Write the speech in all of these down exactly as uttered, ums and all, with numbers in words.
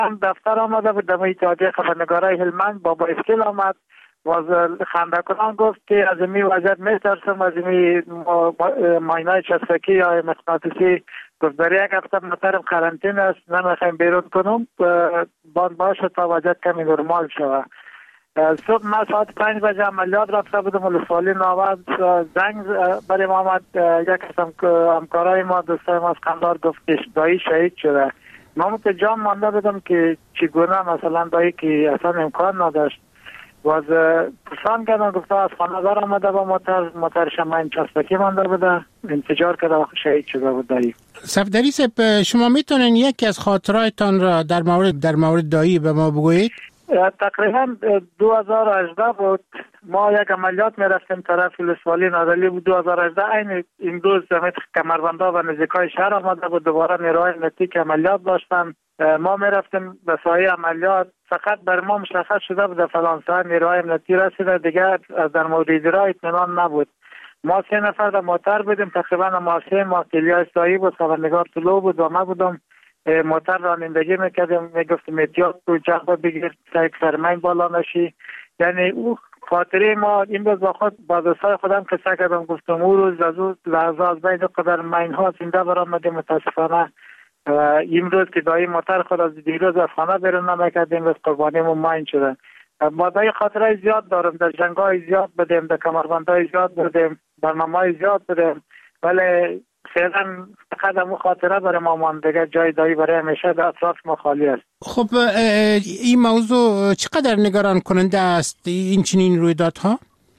هم دفتر آمده بود در اتحادیه خبرنگارای هلمند با با اسکیل آمد و خنده کنان گفت که از این وضعیت میترسم، از این ماینای چسبکی یا مغناطیسی گفت برای یک هفته مطرم قرنطین است، نمیخوایم بیرون کنم، باید باشه تا وضعیت کمی نرمال شود. صبح ما ساعت پنج بجه عملیات رفته بودم، ولسوالی نوبت زنگ برای ما آمد، یک از همکارای ما دوستای ما از قندهار گفت که دایی شهید شده. ما متجام مانده بودم که چگونه مثلا دایی که اصلا امکان نداشت و از پرسان کردن گفته از خانه دار آمده با موتر موتر شماین چسبکی مانده بوده، انفجار کرده شهید شده بود دایی. صفدری صاحب، شما میتونین یکی از خاطراتتان را در مورد در مورد دایی به ما بگویید؟ تقریبا دو هزار و هجده بود، ما یک عملیات می رفتیم طرف ولسوالی نادلی بود. دو هزار و هجده این این روز زمین کمربندا و نزدیکای شهر آمده بود، دوباره نیروهای امنیتی که عملیات داشتن، ما می رفتیم به سایه عملیات، فقط بر ما مشخص شده بود فلان ساعت نیروهای امنیتی رسیده، دیگر در مورد را اطمینان نبود. ما سه نفر در موتر بودیم، تقریبا ما سه ما کلیای سایی بود، خبرنگار طلوع بود و ما بودم موتر رانندگی میکردیم، میگفتیم احتیاط تو جغبه بگیر تا یک فرمین بالا نشی. یعنی او خاطره ما این روز با خود با دوستای خودم قصه کردم، گفتم او روز از او لحظه از بین قدر مین ها زنده برآمدیم. متاسفانه این روز که دایی موتر خود از دیروز از خانه بیرون نمیکردیم، روز قربانیمون مین شده. ما دایی خاطره زیاد دارم، در جنگ های زیاد بدیم، در کمربندهای زیاد بدیم، برنامه های زیاد بدیم، ولی فعلا قدم و خاطره برای ما مانده، جای دایی برای همیشه در اطراف ما خالی است. خب این موضوع چقدر نگران کننده است این چنین رویدادها؟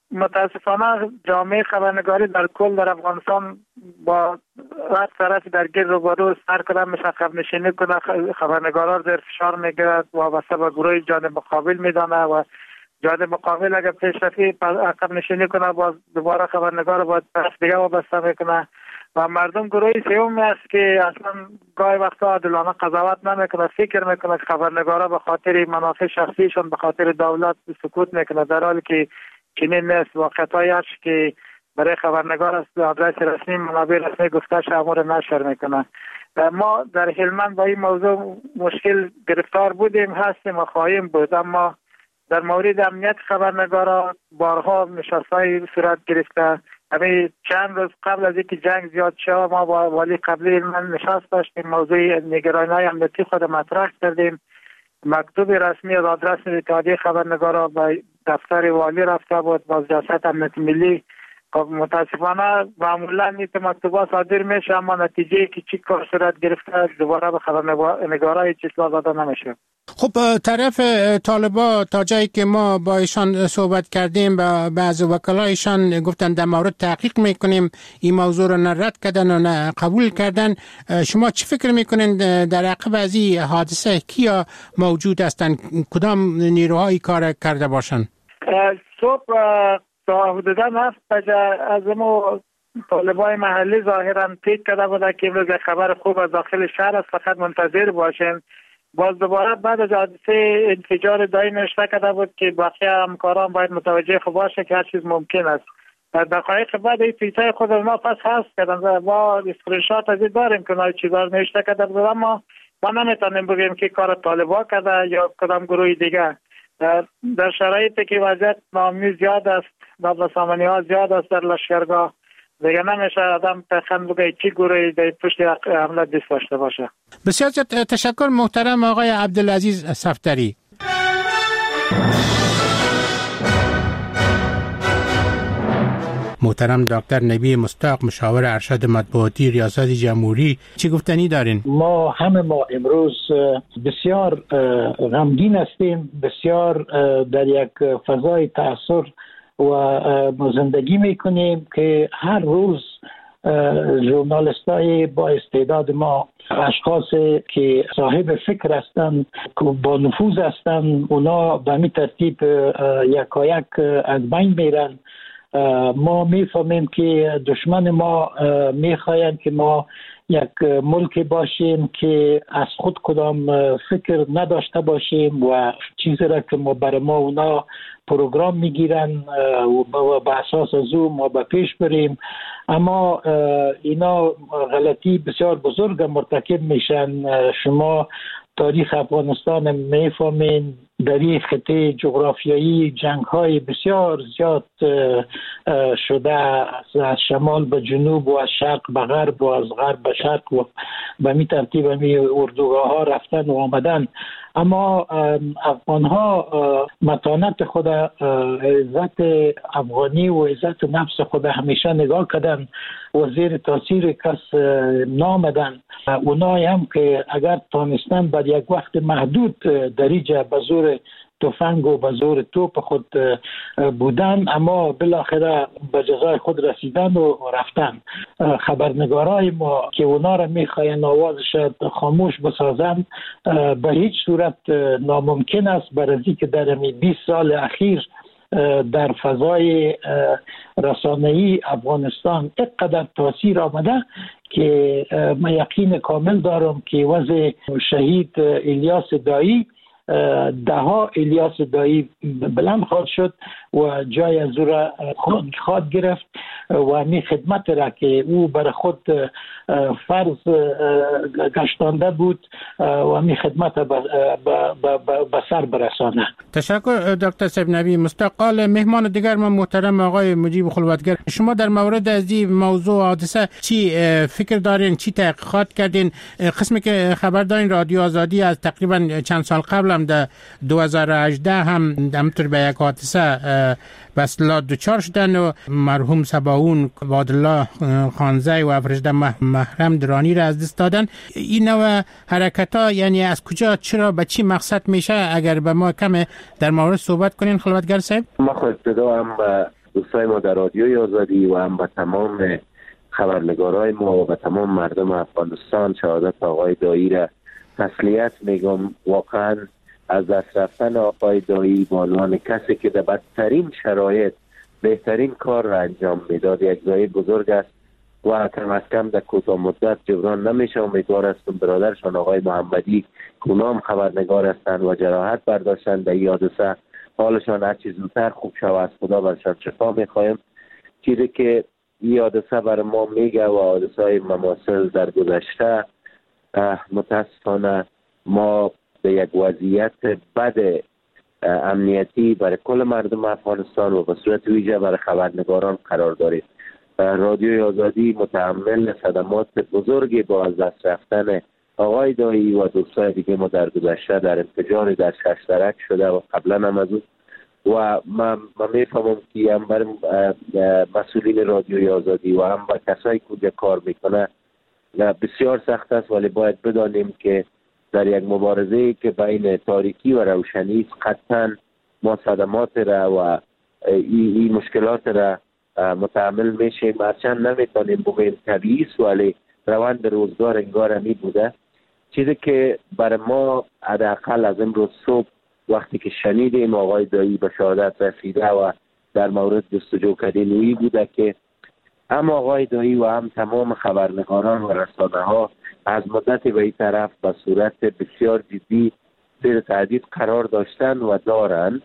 متاسفانه جامعه خبرنگاری در کل در افغانستان با هر طرف در گیر رو برو سر کدام میشه عقب نشینی کنه، خبرنگارا در فشار میگیرد و واسه به گروه جانب مقابل میدانه و جانب مقابل اگر پیشرفتی عقب نشینی کنه باز دوباره خبرنگار باید طرف دیگه وابسته میکنه و مردم گروهی سوم است که اصلا گاهی وقتا عادلانه قضاوت نمیکنه، فکر میکنه که خبرنگارا به خاطر منافع شخصیشون به خاطر دولت سکوت میکنه، در حالی که چنین نیست. واقعیتایی است که برای خبرنگار است آدرس رسمی منابع رسمی گفتش امور نشر میکنه. ما در هلمند با این موضوع مشکل گرفتار بودیم، هستیم و خواهیم بود، اما در مورد امنیت خبرنگارا بارها نشستهای صورت گرفته. همین چند روز قبل از اینکه جنگ زیاد شد ما با والی قبلی من نشست داشتیم، موضوع نگرانی‌های امنیتی خود مطرح کردیم، مکتوب رسمی از آدرس اتحادیه خبرنگارا به دفتر والی رفته بود با ریاست امنیت ملی. متاسفانه معمولا این مکتوبات صادر میشه اما نتیجه که چی کار صورت گرفته دوباره به خبرنگارای اطلاع داده نمیشه. خب طرف طالبا تا جایی که ما با ایشان صحبت کردیم با بعض وکلایشان گفتن در مورد تحقیق میکنیم، این موضوع رو نه رد کردن و نه قبول کردن. شما چی فکر میکنین در عقب از این حادثه کیا موجود هستن، کدام نیروهایی کار کرده باشن؟ صبح تا حدودا هفت بجه از ما طالبای محلی ظاهرا پیک کرده بوده که امروز خبر خوب از داخل شهر است، فقط منتظر باشین. باز دوباره بعد از حادثه انفجار دایی نوشته کرده بود که باقی همکاران باید متوجه خود باشه که هر چیز ممکن است. در دقایق بعد این توییتای خود ما پس هست کردن، ما اسکرین شات از این داریم که اونها چیزا نوشته کرده بود، اما ما نمیتونیم بگیم که کار طالبا کرده یا کدام گروه دیگه. در شرایطی که وضعیت ناامنی زیاد است، نابسامانی ها زیاد است در لشکرگاه، دیگه نمیشه آدم تخمین بگه چی گروهی در پشت حمله دست داشته باشه. بسیار تشکر محترم آقای عبدالعزیز صفدری. محترم دکتر نبی مستاق، مشاور ارشد مطبوعاتی ریاست جمهوری، چی گفتنی دارین؟ ما همه ما امروز بسیار غمگین هستیم، بسیار در یک فضای تأثیر و زندگی میکنیم که هر روز ژورنالیستای با استعداد ما، اشخاصی که صاحب فکر هستند، با نفوذ هستند، اونا به می ترتیب یکایک از بین میرن. ما میفهمیم که دشمن ما میخواهند که ما یک ملک باشیم که از خود کدام فکر نداشته باشیم و چیزی را که ما برای ما اونا پروگرام میگیرن و به اساس از او ما به پیش بریم. اما اینا غلطی بسیار بزرگ مرتکب میشن. شما تاریخ افغانستان میفهمین در این خطه جغرافیایی جنگ های بسیار زیاد شده، از شمال به جنوب و از شرق به غرب و از غرب به شرق و به می ترتیب می اردوگاه ها رفتن و آمدن. اما افغان ها متانت خود، عزت افغانی و عزت نفس خود همیشه نگاه کردن و زیر تاثیر کس نامدن. اونایی هم که اگر تانستن بر یک وقت محدود دریجه به زور تفنگ و به زور توپ خود بودن، اما بالاخره به جزای خود رسیدن و رفتن. خبرنگارای ما که اونا را میخواین آوازش خاموش بسازن به هیچ صورت ناممکن است، برای که در بیست سال اخیر در فضای رسانه‌ای افغانستان اینقدر تاثیر آمده که من یقین کامل دارم که وضع شهید الیاس دایی ده ها الیاس دایی بلند خواهد شد و جای از او را خواهد گرفت و همین خدمت را که او بر خود فرض گشتانده بود و همین خدمت به سر برسانه. تشکر دکتر صاحب نبی. مستقال مهمان دیگر من محترم آقای مجیب خلوتگر، شما در مورد از این موضوع حادثه چی فکر دارین، چی تحقیقات کردین؟ قسمی که خبر دارین رادیو آزادی از تقریبا چند سال قبل هم در دو هزار و هجده هم همطور به یک حادثه به اصطلاح دچار شدن و مرحوم صباحون عبدالله خانزی و افرشده محرم درانی را از دست دادن. این نوع حرکت ها یعنی از کجا، چرا، به چی مقصد میشه؟ اگر به ما کم در مورد صحبت کنین خلوتگر صاحب. ما خود ابتدا هم به دوستای ما در رادیوی آزادی و هم به تمام خبرنگارای ما و به تمام مردم افغانستان شهادت آقای دایی را تسلیت میگم. واقعا از دست رفتن آقای دایی به عنوان کسی که در بدترین شرایط بهترین کار را انجام میداد یک ضایع بزرگ است و کم از کم در کوتاه مدت جبران نمیشه. امیدوار هستم برادرشان آقای محمدی که اونا هم خبرنگار هستند و جراحت برداشتن در این حادثه حالشان هر چیز زودتر خوب شود. از خدا برشان شفا میخوایم. چیزی که این حادثه بر ما میگه و حادثه های مماثل در گذشته، متاسفانه ما به یک وضعیت بد امنیتی برای کل مردم افغانستان و به صورت ویژه برای خبرنگاران قرار داریم. رادیوی آزادی متحمل صدمات بزرگی با از دست رفتن آقای دایی و دوستای دیگه ما در گذشته در انفجار در ششترک شده و قبلا هم از اون و من میفهمم که هم برای مسئولین رادیوی آزادی و هم با کسایی که کار میکنه بسیار سخت است، ولی باید بدانیم که در یک مبارزه که بین تاریکی و روشنی است قطعا ما صدمات را و این ای مشکلات را متحمل میشیم. هرچند نمیتونیم بگیم طبیعی است، ولی روند روزگار انگار همی بوده. چیزی که برای ما حداقل از امروز صبح وقتی که شنیدیم آقای دایی به شهادت رسیده و در مورد جستجو کردن اویی بوده که هم آقای دایی و هم تمام خبرنگاران و رسانه ها از مدت به این طرف به صورت بسیار جدی زیر تهدید قرار داشتن و دارن.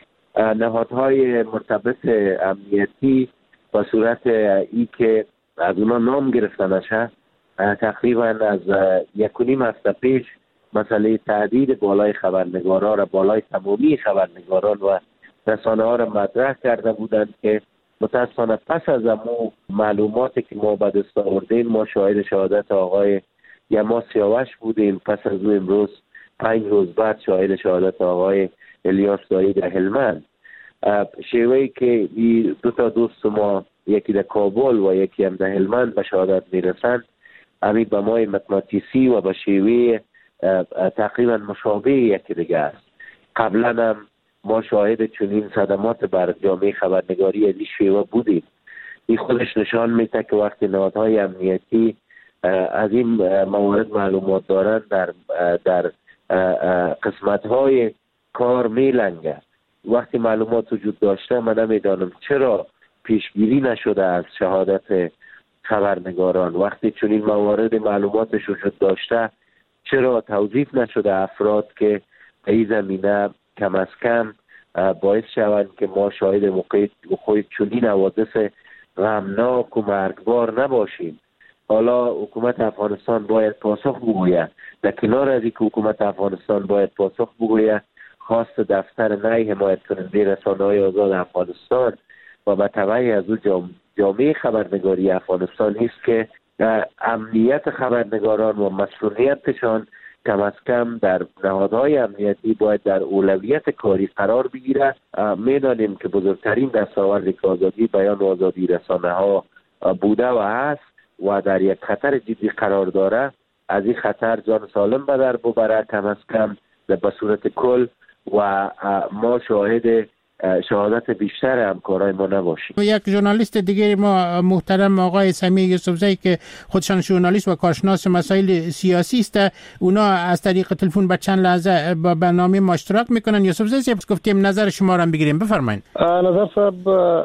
نهادهای مرتبط امنیتی به صورت ای که از اونا نام گرفتنش تقریبا از یک و نیم هفته پیش مسئله تهدید بالای خبرنگاران را بالای تمامی خبرنگاران و رسانه ها را مطرح کرده بودند که متاسفانه پس از امو معلوماتی که ما به دست آوردیم ما شاهد شهادت آقای یما سیاوش بودیم. پس از او امروز پنج روز بعد شاهد شهادت آقای الیاس دایی در هلمند. شیوهی که دو تا دوست ما یکی در کابل و یکی هم در هلمند به شهادت میرسند همین به مای مغناطیسی و به شیوه تقریبا مشابه یکی دیگه است. قبلا هم ما شاهد چنین صدمات بر جامعه خبرنگاری از این شیوه بودیم. این خودش نشان میده که وقتی نهادهای امنیتی از این موارد معلومات دارند در در قسمت‌های کار میلنگه. وقتی معلومات وجود داشته من نمیدانم چرا پیشگیری نشده از شهادت خبرنگاران. وقتی چنین موارد معلوماتش وجود داشته چرا توظیف نشده افراد که به این زمینه کم از کم باعث شوند که ما شاهد موقع چنین حوادث غمناک و مرگبار نباشیم. حالا حکومت افغانستان باید پاسخ بگوید. در کنار از اینکه حکومت افغانستان باید پاسخ بگوید، خواست دفتر نهایی حمایت کننده رسانه‌های آزاد افغانستان و به تبع از او جامعه خبرنگاری افغانستان است که امنیت خبرنگاران و مسئولیتشان کم از کم در نهادهای امنیتی باید در اولویت کاری قرار بگیرد. می‌دانیم که بزرگترین دستاورد که آزادی بیان و آزادی رسانه‌ها بوده و هست و در یک خطر جدی قرار داره. از این خطر جان سالم به در ببره کم از کم به صورت کل و ما شاهد شهادت بیشتر همکارای ما نباشیم. یک ژورنالیست دیگه ما محترم آقای سمیع یوسفزئی که خودشان ژورنالیست و کارشناس مسائل سیاسی است، اونا از طریق تلفن به چند لحظه با برنامه ما اشتراک میکنن. یوسفزئی صاحب گفتیم نظر شما را بگیریم، بفرمایید. نظر صاحب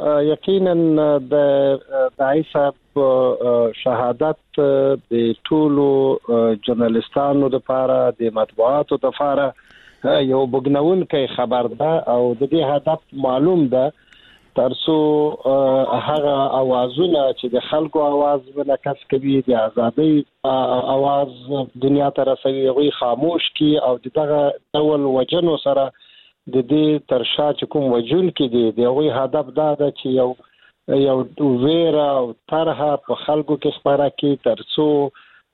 یقینا د دای صاحب شهادت د ټولو ژورنالیستانو لپاره د مطبوعاتو لپاره یو بګنون کې خبر ده او د دې هدف معلوم ده ترڅو هغه اوازونه چې د خلکو आवाज منعکس کوي د ازادۍ आवाज دنیا ته رسوي هغه خاموش کی او دغه ډول وجنو سره د دې ترشا چې کوم وجون کې دي دغه هدف دا ده چې یو یو ویرا او طرحه په خلکو کې خبره کی ترڅو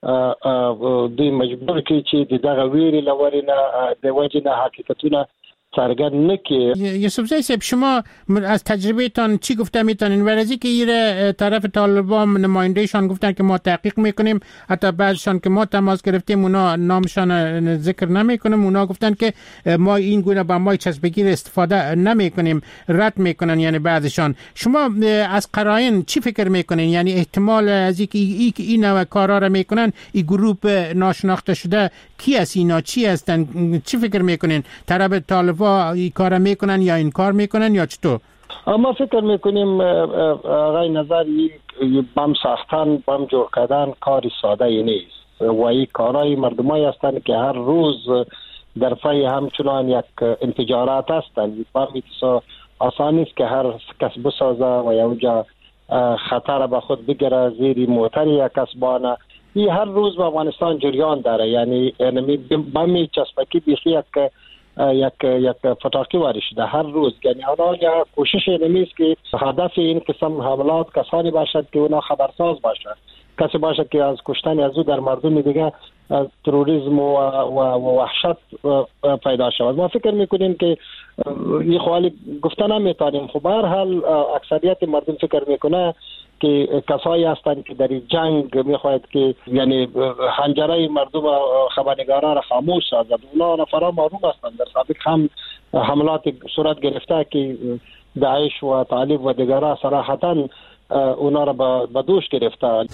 د مجبور کی چې دغه ویری لورینه د وجنه حقیقتونه څرګند نکړي. یوسفزئی صاحب شما از تجربه تان چی گفته میتونین؟ ورزی که ایره طرف طالبان نمایندهشان گفتن که ما تحقیق میکنیم، حتی بعضشان که ما تماس گرفتیم اونا نامشان ذکر نمیکنیم، اونا گفتن که ما این گونه با ما چسبگیر استفاده نمیکنیم، رد میکنن یعنی بعضشان. شما از قرائن چی فکر میکنین؟ یعنی احتمال از اینکه ای که این نوع کارا را میکنن این گروه ناشناخته شده کی است، اینا چی هستن؟ چی فکر میکنین؟ طرف طالبان این کار میکنن یا این کار میکنن یا چطور؟ ما فکر میکنیم آقای نظری بم ساختن بم جور کردن کاری ساده ای نیست و این کارهای مردمایی هستند که هر روز در پی همچنان یک انفجارات هستند. بمی آسانی است که هر کس بسازه و یا اونجا خطر به خود بگیره زیر موتر یک کسبانه. این هر روز به افغانستان جریان داره، یعنی بمی چسبکی بیخی یک یک یک فتاقی وارد شده هر روز. یعنی حالا یا کوشش نمیست که هدف این قسم حملات کسانی باشد که اونا خبرساز باشد، کسی باشد که از کشتن از او در مردم دیگه تروریسم و, و, و وحشت پیدا شود. ما فکر میکنیم که این خوالی گفتن نمیتونیم. خب هر حال اکثریت مردم فکر میکنه که کسایی هستند که در جنگ میخواهد که یعنی حنجره مردم خبرنگاران را خاموش سازد. اونا نفرا معلوم هستند در سابق هم حملات صورت گرفته که داعش و طالب و دیگرها صراحتا اونا را به دوش گرفته.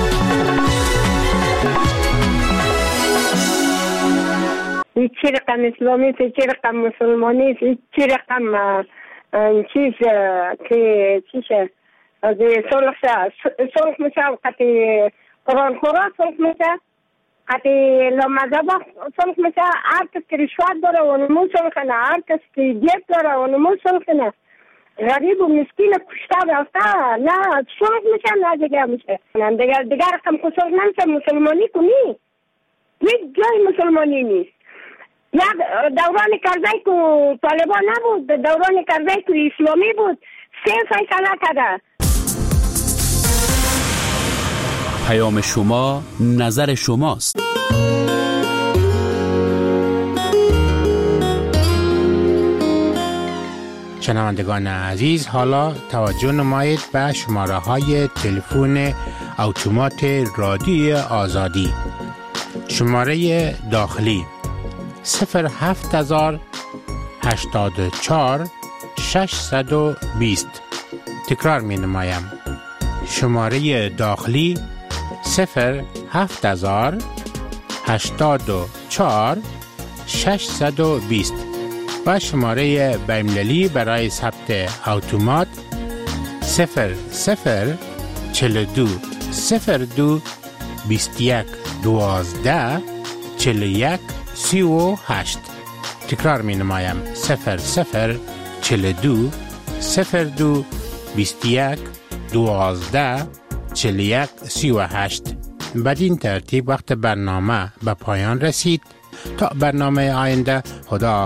چی رقم اسلامی چی رقم مسلمانی چی رقم چیز که چیشه از صلح صلح میشه قطعی قرآن خورا صلح میشه قطعی لامذبه صلح میشه. هر کس که رشوت داره و نمو صلح کنه، هر کس که جیب داره و نمو صلح کنه، غریب و مسکین کشته رفته نه صلح میشه نه دیگه میشه. دیگر دیگر رقم که صلح نمیشه مسلمانی کنی یک جای مسلمانی نیست. یک دوران کرزی که طالبان نبود، دوران کرزی که اسلامی بود، سه فیصله کرده. پیام شما نظر شماست. شنوندگان عزیز، حالا توجه نمایید به شماره های تلفن اتومات رادیوی آزادی. شماره داخلی صفر هفت هزار هشتاد و چهار ششصد و بیست. تکرار می نمایم. شماره داخلی صفر هفت هزار هشتاد و چهار ششصد و بیست و شماره بین‌المللی برای ثبت اتومات صفر صفر چهل و دو صفر دو بیست و یک دوازده چهل و یک سی و هشت. تکرار می نمایم. صفر صفر چهل و دو صفر دو بیست و یک دوازده چهل و یک سی و هشت. بدین ترتیب وقت برنامه به پایان رسید. تا برنامه آینده، خدا